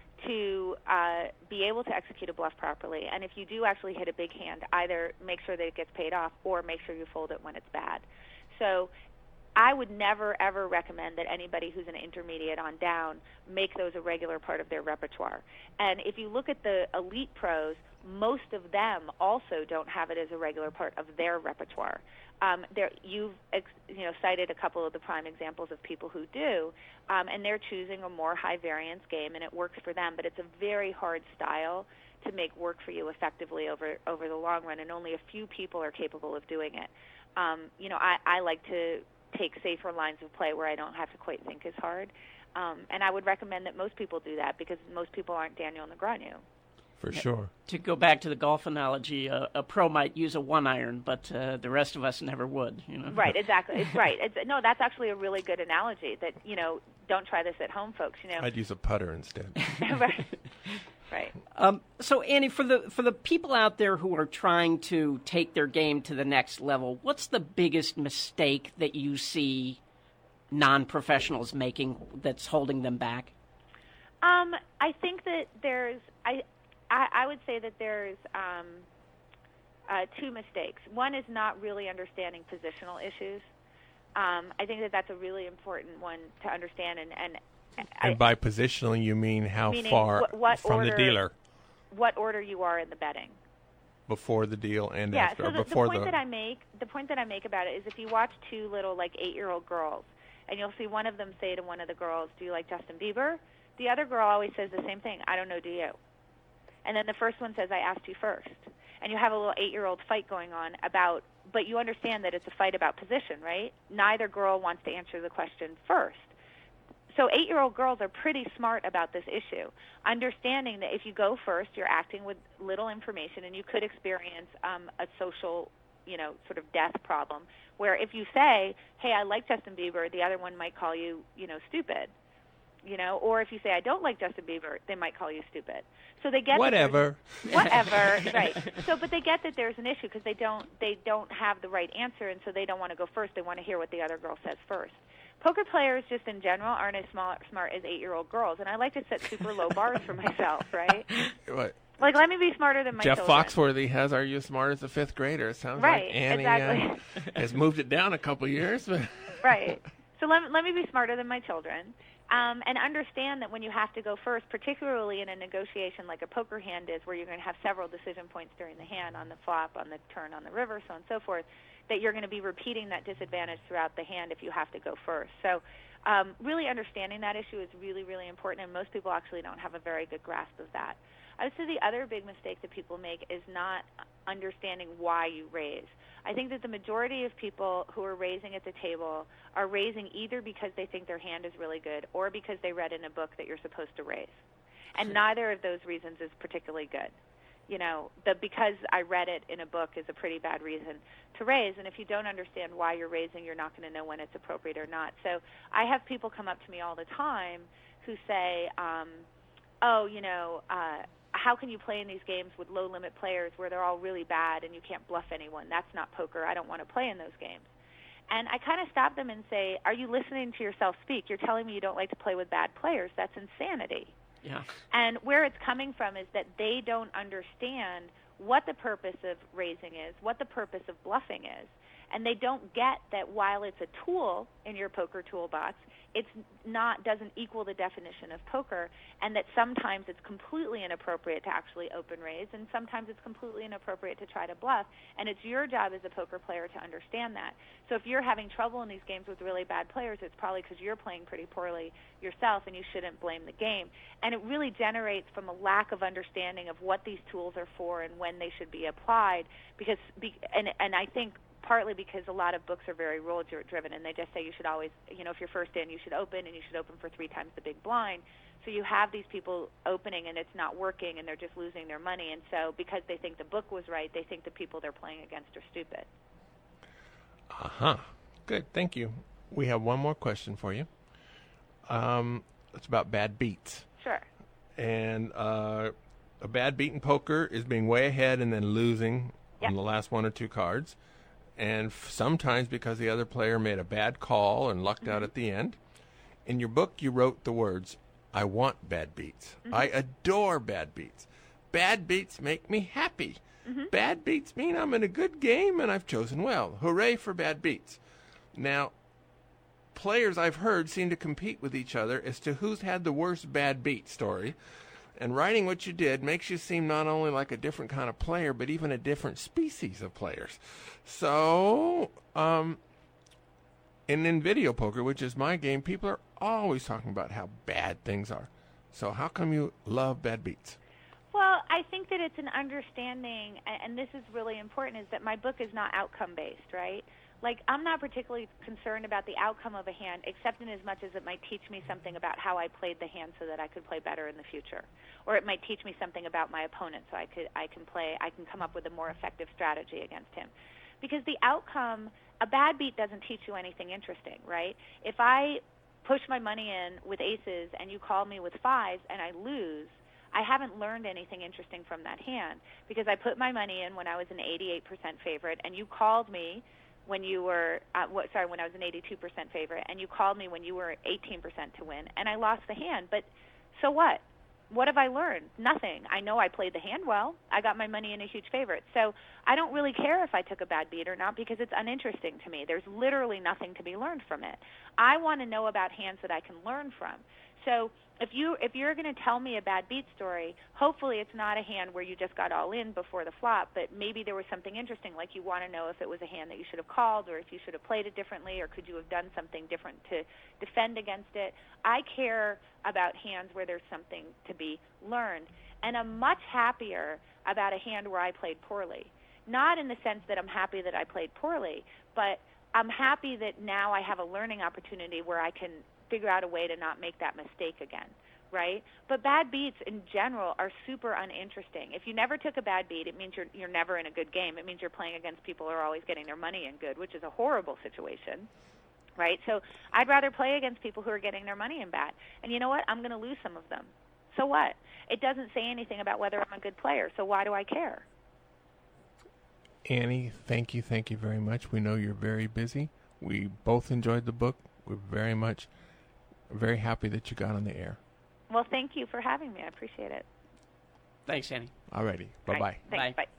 to uh, be able to execute a bluff properly. And if you do actually hit a big hand, either make sure that it gets paid off or make sure you fold it when it's bad. So I would never, ever recommend that anybody who's an intermediate on down make those a regular part of their repertoire. And if you look at the elite pros, most of them also don't have it as a regular part of their repertoire. Um, there, you've ex, you know cited a couple of the prime examples of people who do, um, and they're choosing a more high variance game, and it works for them. But it's a very hard style to make work for you effectively over over the long run, and only a few people are capable of doing it. Um, you know, I, I like to take safer lines of play where I don't have to quite think as hard. Um, and I would recommend that most people do that because most people aren't Daniel Negreanu. For sure. To go back to the golf analogy, uh, a pro might use a one iron, but uh, the rest of us never would. You know. Right, exactly. It's right. It's, no, that's actually a really good analogy. That you know, don't try this at home, folks. You know. I'd use a putter instead. Right. Right. Um, so, Annie, for the for the people out there who are trying to take their game to the next level, what's the biggest mistake that you see non-professionals making that's holding them back? Um, I think that there's I I, I would say that there's um, uh, two mistakes. One is not really understanding positional issues. Um, I think that that's a really important one to understand, and and. And I, by positioning, you mean how meaning far what, what from order, the dealer? What order you are in the betting? Before the deal and yeah, after. so Or the, before the point the... that I make, the point that I make about it is, if you watch two little like eight-year-old girls and you'll see one of them say to one of the girls, "Do you like Justin Bieber?" The other girl always says the same thing, "I don't know, do you?" And then the first one says, "I asked you first." And you have a little eight-year-old fight going on about, but you understand that it's a fight about position, right? Neither girl wants to answer the question first. So eight-year-old girls are pretty smart about this issue, understanding that if you go first, you're acting with little information, and you could experience um, a social, you know, sort of death problem, where if you say, "Hey, I like Justin Bieber," the other one might call you, you know, stupid. You know, or if you say, "I don't like Justin Bieber," they might call you stupid. So they get whatever, whatever, right? So, but they get that there's an issue because they don't they don't have the right answer, and so they don't want to go first. They want to hear what the other girl says first. Poker players, just in general, aren't as smart, smart as eight-year-old girls, and I like to set super low bars for myself, right? What? Like, let me be smarter than my Jeff children. Foxworthy has "Are You as Smart as a Fifth Grader?" It sounds Right, like Annie exactly. uh, has moved it down a couple years, but Right. So let, let me be smarter than my children. Um, and understand that when you have to go first, particularly in a negotiation like a poker hand is, where you're going to have several decision points during the hand, on the flop, on the turn, on the river, so on and so forth, that you're going to be repeating that disadvantage throughout the hand if you have to go first. So um, really understanding that issue is really, really important, and most people actually don't have a very good grasp of that. I would say the other big mistake that people make is not understanding why you raise. I think that the majority of people who are raising at the table are raising either because they think their hand is really good or because they read in a book that you're supposed to raise. And neither of those reasons is particularly good. You know, the because I read it in a book is a pretty bad reason to raise, and if you don't understand why you're raising, you're not going to know when it's appropriate or not. So I have people come up to me all the time who say, um, oh, you know, uh, how can you play in these games with low-limit players where they're all really bad and you can't bluff anyone? That's not poker. I don't want to play in those games. And I kind of stop them and say, are you listening to yourself speak? You're telling me you don't like to play with bad players. That's insanity. Yeah. And where it's coming from is that they don't understand what the purpose of raising is, what the purpose of bluffing is. And they don't get that while it's a tool in your poker toolbox, it's not doesn't equal the definition of poker, and that sometimes it's completely inappropriate to actually open raise, and sometimes it's completely inappropriate to try to bluff, and it's your job as a poker player to understand that. So if you're having trouble in these games with really bad players, it's probably because you're playing pretty poorly yourself, and you shouldn't blame the game. And it really generates from a lack of understanding of what these tools are for and when they should be applied, because and and I think partly because a lot of books are very rule-driven, and they just say you should always, you know, if you're first in, you should open, and you should open for three times the big blind. So you have these people opening, and it's not working, and they're just losing their money. And so because they think the book was right, they think the people they're playing against are stupid. Uh-huh. Good. Thank you. We have one more question for you. Um, it's about bad beats. Sure. And uh, a bad beat in poker is being way ahead and then losing Yep. on the last one or two cards. And f- sometimes because the other player made a bad call and lucked Mm-hmm. out at the end. In your book, you wrote the words, I want bad beats. Mm-hmm. I adore bad beats. Bad beats make me happy. Mm-hmm. Bad beats mean I'm in a good game and I've chosen well. Hooray for bad beats. Now, players I've heard seem to compete with each other as to who's had the worst bad beat story. And writing what you did makes you seem not only like a different kind of player, but even a different species of players. So, um, and in video poker, which is my game, people are always talking about how bad things are. So how come you love bad beats? Well, I think that it's an understanding, a- and this is really important, is that my book is not outcome-based, right? Like, I'm not particularly concerned about the outcome of a hand, except in as much as it might teach me something about how I played the hand so that I could play better in the future. Or it might teach me something about my opponent so I could I can play, I can come up with a more effective strategy against him. Because the outcome, a bad beat doesn't teach you anything interesting, right? If I push my money in with aces and you call me with fives and I lose, I haven't learned anything interesting from that hand, because I put my money in when I was an eighty-eight percent favorite, and you called me when you were, uh, what, sorry, when I was an eighty-two percent favorite, and you called me when you were eighteen percent to win, and I lost the hand. But so what? What have I learned? Nothing. I know I played the hand well. I got my money in a huge favorite. So I don't really care if I took a bad beat or not, because it's uninteresting to me. There's literally nothing to be learned from it. I want to know about hands that I can learn from. So if you if you're going to tell me a bad beat story, hopefully it's not a hand where you just got all in before the flop, but maybe there was something interesting, like you want to know if it was a hand that you should have called, or if you should have played it differently, or could you have done something different to defend against it. I care about hands where there's something to be learned, and I'm much happier about a hand where I played poorly. Not in the sense that I'm happy that I played poorly, but I'm happy that now I have a learning opportunity where I can figure out a way to not make that mistake again, right? But bad beats in general are super uninteresting. If you never took a bad beat, it means you're you're never in a good game. It means you're playing against people who are always getting their money in good, which is a horrible situation, right? So I'd rather play against people who are getting their money in bad. And you know what? I'm going to lose some of them. So what? It doesn't say anything about whether I'm a good player, so why do I care? Annie, thank you, thank you very much. We know you're very busy. We both enjoyed the book. We're very much, very happy that you got on the air. Well, thank you for having me. I appreciate it. Thanks, Annie. All righty. Bye-bye. All right, thanks, Bye.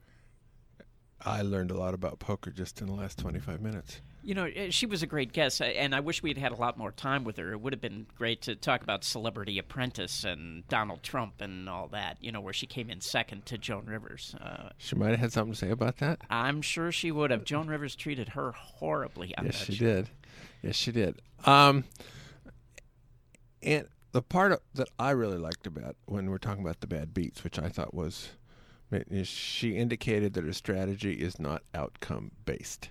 bye. I learned a lot about poker just in the last twenty-five minutes. You know, eh, she was a great guest, and I wish we'd had a lot more time with her. It would have been great to talk about Celebrity Apprentice and Donald Trump and all that, you know, where she came in second to Joan Rivers. Uh, She might have had something to say about that. I'm sure she would have. Joan Rivers treated her horribly on Yes, that she show. did. Yes, she did. Um, and the part of, that I really liked about when we're talking about the bad beats, which I thought was, is she indicated that her strategy is not outcome based.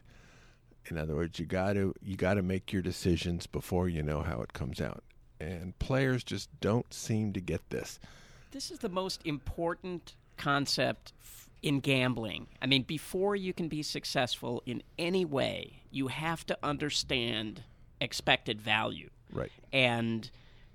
In other words, you got to you got to make your decisions before you know how it comes out, and players just don't seem to get this. This is the most important concept f- in gambling. I mean, before you can be successful in any way, you have to understand expected value. Right. And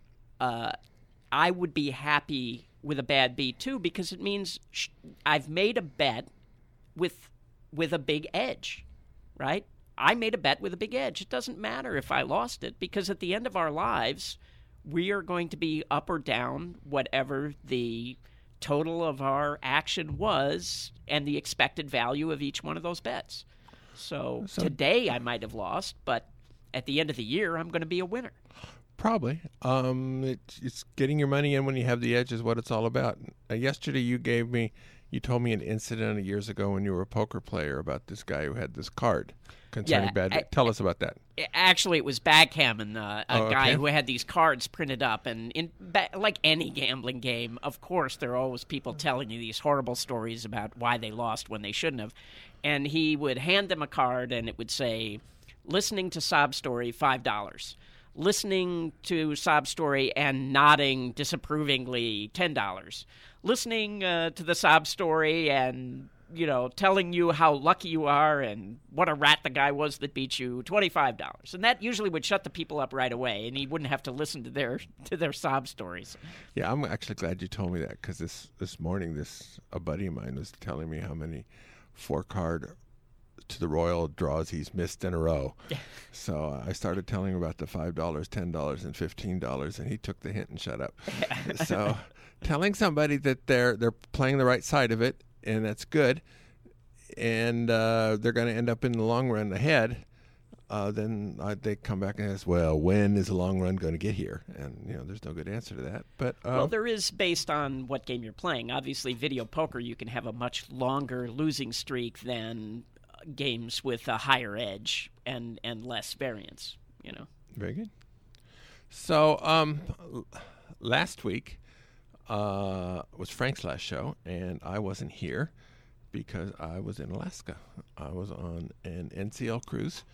uh, I would be happy with a bad beat, too, because it means sh- I've made a bet with with a big edge, right? I made a bet with a big edge. It doesn't matter if I lost it, because at the end of our lives, we are going to be up or down whatever the total of our action was and the expected value of each one of those bets. So, So- today I might have lost, but at the end of the year, I'm going to be a winner. Probably. Um, it's, it's getting your money in when you have the edge is what it's all about. Uh, yesterday you gave me, you told me an incident years ago when you were a poker player about this guy who had this card concerning Yeah, bad. I- Tell us about that. Actually, it was backgammon, uh, a Oh, guy okay. who had these cards printed up. And in ba- like any gambling game, of course, there are always people telling you these horrible stories about why they lost when they shouldn't have. And he would hand them a card, and it would say, listening to Sob Story, five dollars. Listening to Sob Story and nodding disapprovingly, ten dollars. Listening uh, to the Sob Story and, you know, telling you how lucky you are and what a rat the guy was that beat you, twenty-five dollars. And that usually would shut the people up right away, and he wouldn't have to listen to their to their sob stories. Yeah, I'm actually glad you told me that because this, this morning, this a buddy of mine was telling me how many four card to the Royal draws he's missed in a row. So uh, I started telling him about the five dollars, ten dollars, and fifteen dollars, and he took the hint and shut up. So telling somebody that they're they're playing the right side of it, and that's good, and uh, they're going to end up in the long run ahead, uh, then uh, they come back and ask, well, when is the long run going to get here? And, you know, there's no good answer to that. But um, Well, there is based on what game you're playing. Obviously, video poker, you can have a much longer losing streak than uh, games with a higher edge and, and less variance, you know. Very good. So um, l- last week uh, was Frank's last show, and I wasn't here because I was in Alaska. I was on an N C L cruise.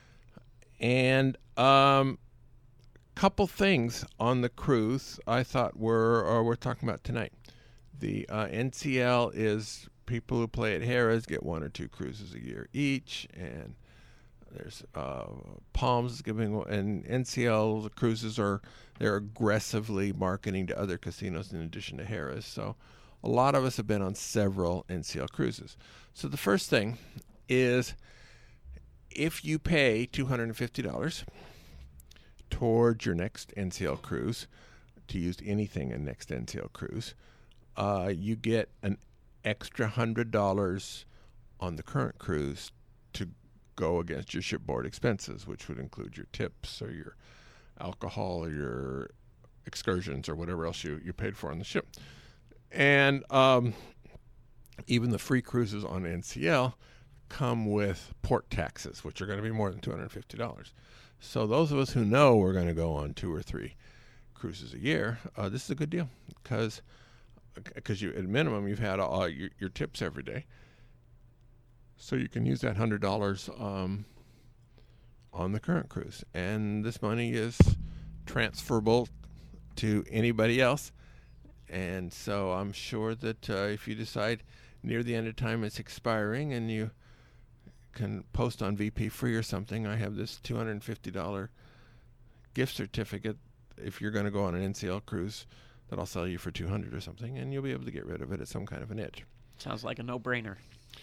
And um, couple things on the cruise I thought were or we're talking about tonight. The uh, N C L is people who play at Harrah's get one or two cruises a year each, and there's uh, Palms is giving, and N C L cruises are they're aggressively marketing to other casinos in addition to Harrah's. So a lot of us have been on several N C L cruises. So the first thing is if you pay two hundred fifty dollars towards your next N C L cruise, to use anything in next N C L cruise, uh, you get an extra one hundred dollars on the current cruise to go against your shipboard expenses, which would include your tips or your alcohol or your excursions or whatever else you, you paid for on the ship. And um, even the free cruises on N C L come with port taxes, which are going to be more than two hundred fifty dollars. So those of us who know we're going to go on two or three cruises a year, uh, this is a good deal because because you at minimum you've had all your, your tips every day, so you can use that one hundred dollars um, on the current cruise, and this money is transferable to anybody else. And so I'm sure that uh, if you decide near the end of time it's expiring and you can post on V P Free or something, I have this two hundred fifty dollars gift certificate if you're going to go on an N C L cruise that I'll sell you for two hundred dollars or something, and you'll be able to get rid of it at some kind of an edge. Sounds like a no-brainer.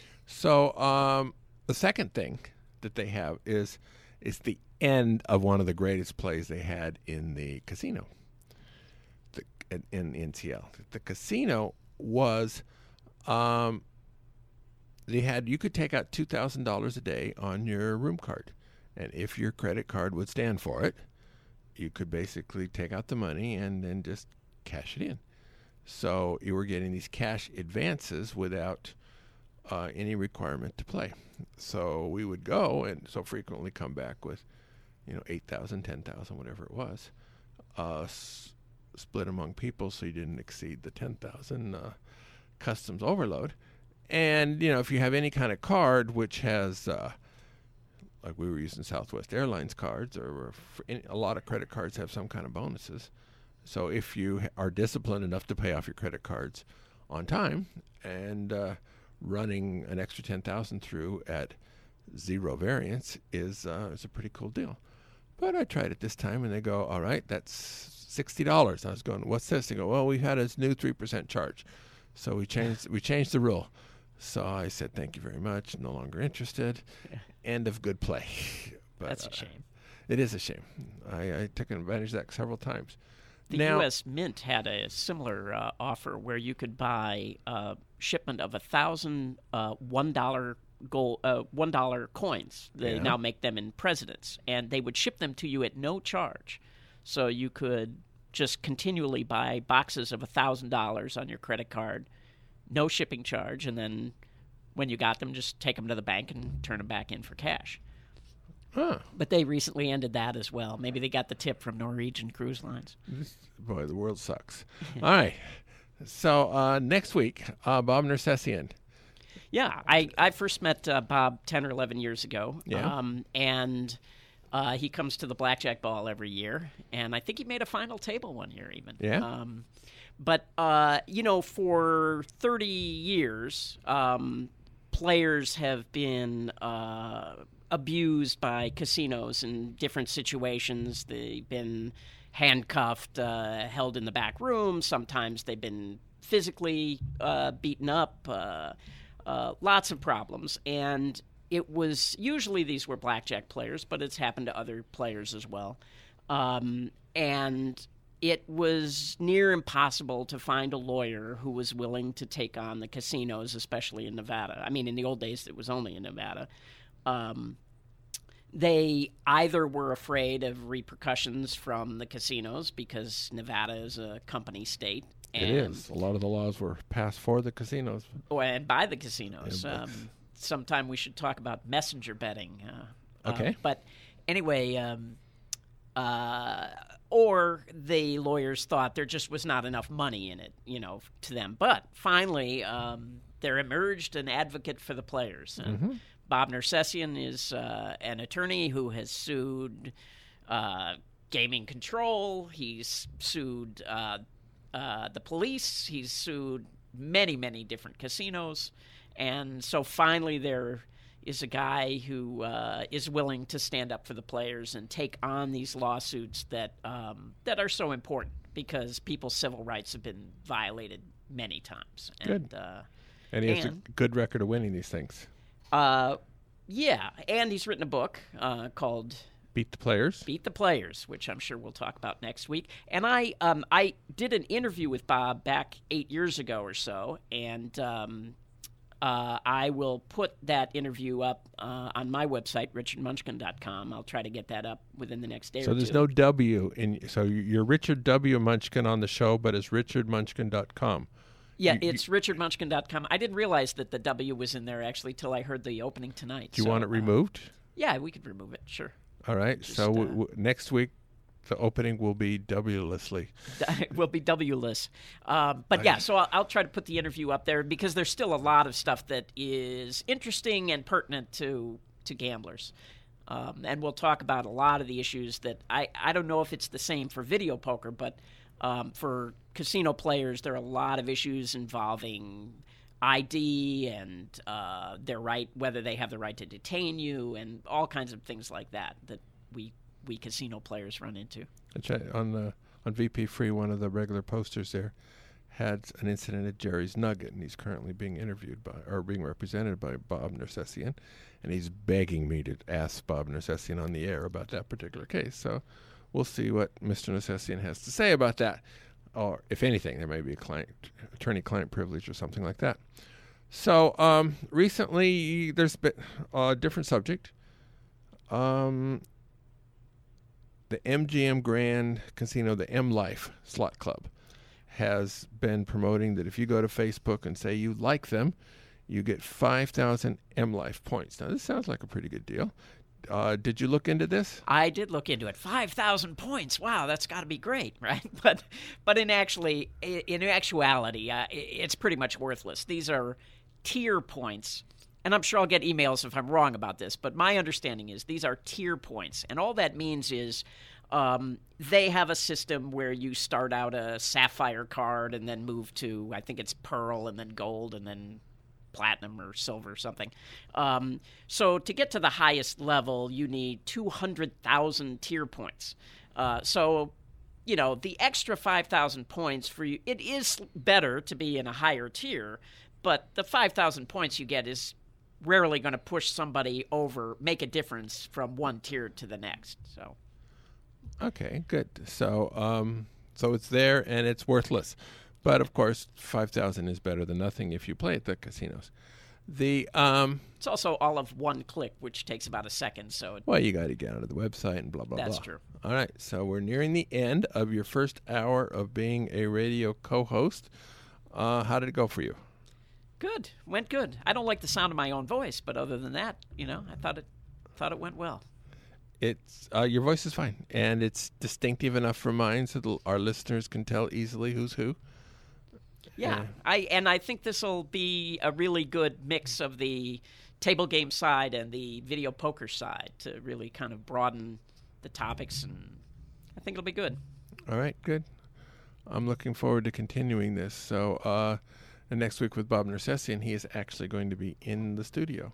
So um, the second thing that they have is is the end of one of the greatest plays they had in the casino, the, in, in N C L. The casino was, um, they had, you could take out two thousand dollars a day on your room card. And if your credit card would stand for it, you could basically take out the money and then just cash it in. So you were getting these cash advances without uh, any requirement to play. So we would go and so frequently come back with, you know, eight thousand, ten thousand, whatever it was, uh, s- split among people so you didn't exceed the ten thousand uh, customs overload. And, you know, if you have any kind of card which has, uh, like we were using Southwest Airlines cards, or, or any, a lot of credit cards have some kind of bonuses. So if you are disciplined enough to pay off your credit cards on time and uh, running an extra ten thousand through at zero variance is uh, is a pretty cool deal. But I tried it this time, and they go, all right, that's sixty dollars. I was going, what's this? They go, well, we had a new three percent charge. So we changed we changed the rule. So I said, thank you very much. No longer interested. Yeah. End of good play. But, that's a uh, shame. It is a shame. I, I took advantage of that several times. The now, U S Mint had a similar uh, offer where you could buy a shipment of a thousand uh, one dollar gold, uh, one dollar coins. They Yeah. now make them in presidents, and they would ship them to you at no charge. So you could just continually buy boxes of a thousand dollars on your credit card, no shipping charge, and then when you got them, just take them to the bank and turn them back in for cash. Huh. But they recently ended that as well. Maybe they got the tip from Norwegian Cruise Lines. Boy, the world sucks. All right. So uh, next week, uh, Bob Nersessian. Yeah, I, I first met uh, Bob ten or eleven years ago. Yeah. Um, and uh, he comes to the Blackjack Ball every year. And I think he made a final table one year even. Yeah. Um, but, uh, you know, for thirty years, um, players have been uh, abused by casinos in different situations. They've been handcuffed, uh, held in the back room. Sometimes they've been physically uh, beaten up. Uh, uh, lots of problems. And it was usually these were blackjack players, but it's happened to other players as well. Um, and it was near impossible to find a lawyer who was willing to take on the casinos, especially in Nevada. I mean, in the old days, it was only in Nevada. Um, they either were afraid of repercussions from the casinos because Nevada is a company state. And, It is. A lot of the laws were passed for the casinos. Oh, and by the casinos. Yeah, but- Um, sometime we should talk about messenger betting. Uh, Okay. Uh, but anyway, um, uh, or the lawyers thought there just was not enough money in it, you know, to them. But finally, um, there emerged an advocate for the players. And Mm-hmm. Bob Nersessian is uh, an attorney who has sued uh, Gaming Control. He's sued uh, uh, the police. He's sued many, many different casinos. And so finally there is a guy who uh, is willing to stand up for the players and take on these lawsuits that um, that are so important because people's civil rights have been violated many times. And, Good. Uh, And he has And- a good record of winning these things. uh, yeah, and he's written a book uh, called Beat the Players. Beat the Players, which I'm sure we'll talk about next week. And I um, I did an interview with Bob back eight years ago or so, and um, uh, I will put that interview up uh, on my website, richard munchkin dot com. I'll try to get that up within the next day So or there's two. no W in. So you're Richard W. Munchkin on the show, but it's richard munchkin dot com. Yeah, You- it's richard munchkin dot com. I didn't realize that the W was in there, actually, till I heard the opening tonight. Do you So, want it uh, removed? yeah, we could remove it, sure. All right. just, so w- uh, w- next week, the opening will be W-lessly. Will be W-less. Um, but yeah, so I'll, I'll try to put the interview up there because there's still a lot of stuff that is interesting and pertinent to to gamblers. Um, and we'll talk about a lot of the issues that I, I don't know if it's the same for video poker, but um, for casino players, there are a lot of issues involving I D and uh, their right, whether they have the right to detain you, and all kinds of things like that that we we casino players run into. Which I- On the on V P Free, one of the regular posters there had an incident at Jerry's Nugget, and he's currently being interviewed by or being represented by Bob Nersessian, and he's begging me to ask Bob Nersessian on the air about that particular case. So we'll see what Mister Nersessian has to say about that, or if anything, there may be a client attorney-client privilege or something like that. So um, recently, there's been a different subject. Um, the M G M Grand Casino, the M Life Slot Club, has been promoting that if you go to Facebook and say you like them, you get five thousand M Life points. Now, this sounds like a pretty good deal. Uh, did you look into this? I did look into it. five thousand points. Wow, that's got to be great, right? But but in actually in actuality, uh, it's pretty much worthless. These are tier points. And I'm sure I'll get emails if I'm wrong about this, but my understanding is these are tier points. And all that means is um, they have a system where you start out a sapphire card and then move to, I think it's pearl and then gold and then platinum or silver or something. Um, so to get to the highest level, you need two hundred thousand tier points. Uh, so, you know, the extra five thousand points for you, it is better to be in a higher tier, but the five thousand points you get is rarely going to push somebody over, make a difference from one tier to the next. So, Okay, good. So, um, so it's there and it's worthless, but of course, five thousand is better than nothing if you play at the casinos. The um, it's also all of one click, which takes about a second. So, it, well, you got to get onto the website and blah blah That's blah. true. All right, so we're nearing the end of your first hour of being a radio co-host. Uh, how did it go for you? good, went good. I don't like the sound of my own voice, but other than that, you know, I thought it thought it went well. It's uh, your voice is fine, and it's distinctive enough for mine so that our listeners can tell easily who's who. Yeah, Yeah. I and I think this will be a really good mix of the table game side and the video poker side to really kind of broaden the topics, and I think it'll be good. All right, good. I'm looking forward to continuing this. So, uh, and next week with Bob Nersessian, he is actually going to be in the studio.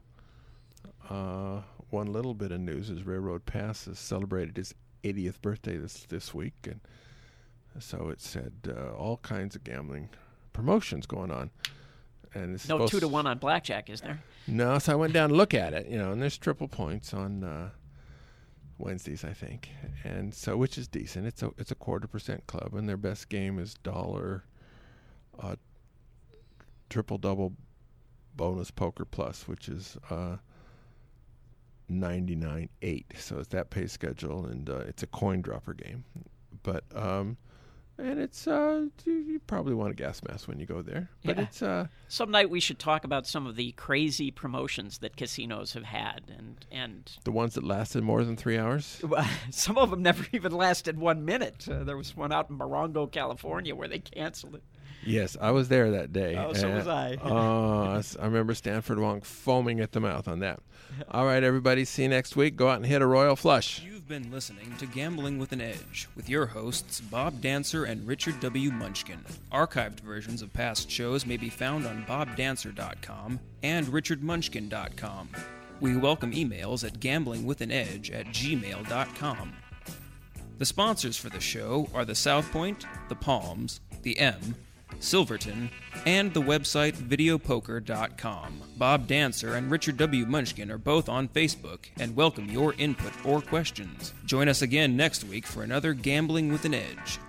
Uh, one little bit of news is Railroad Pass has celebrated his eightieth birthday this this week, and so it said uh, all kinds of gambling promotions going on. And it's No supposed two to one on blackjack, is there? No, so I went down to look at it, you know, and there's triple points on uh, Wednesdays, I think, and so which is decent. It's a it's a quarter percent club, and their best game is dollar uh, triple double bonus poker plus, which is uh, ninety-nine eight. So it's that pay schedule, and uh, it's a coin dropper game, but um, and it's uh, you, you probably want a gas mask when you go there, but Yeah. it's uh. Some night we should talk about some of the crazy promotions that casinos have had, and and The ones that lasted more than three hours? some of them never even lasted one minute. Uh, there was one out in Morongo, California, where they canceled it. Yes, I was there that day. Oh, so was I. Oh, I s- I remember Stanford Wong foaming at the mouth on that. All right, everybody, see you next week. Go out and hit a royal flush. You've been listening to Gambling with an Edge with your hosts Bob Dancer and Richard W. Munchkin. Archived versions of past shows may be found on bob dancer dot com and richard munchkin dot com. We welcome emails at gamblingwithanedge at gmail dot com. The sponsors for the show are the South Point, the Palms, the M, Silverton, and the website video poker dot com. Bob Dancer and Richard W. Munchkin are both on Facebook and welcome your input or questions. Join us again next week for another Gambling with an Edge.